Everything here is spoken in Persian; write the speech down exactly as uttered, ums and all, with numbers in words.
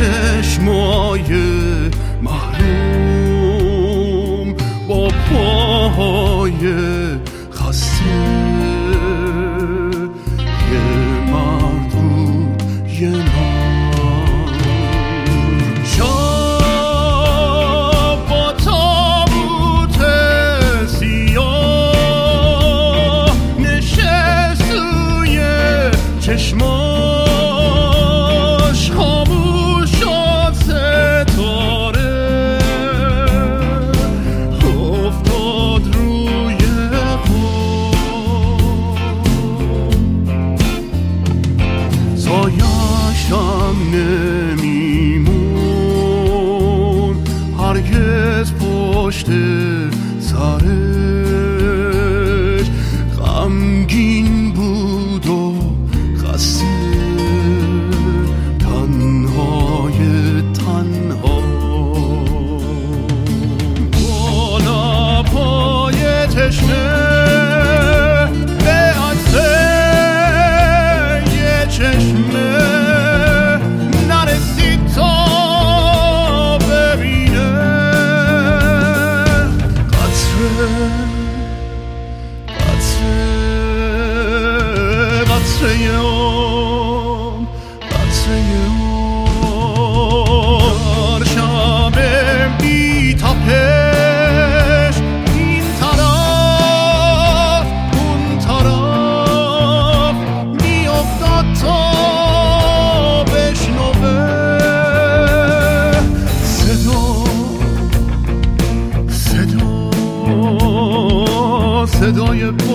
چشمای محروم با پاهای خسته یه مرد بود یه مرد شب با تابوت سیاه نشست روی چشماش خاموش شد ستاره افتاد روی خون سایه‌شم نمیمون هرگز پشت سرش غمگین بود و خسته تنهای تنها بالا پای تشنه به عطر یه چشمه نرسید تا ببینه قطره قطره قطره اون قطره اون در شب بی تپش این طرف اون طرف می افتاد تا بشنوه صدا صدا صدای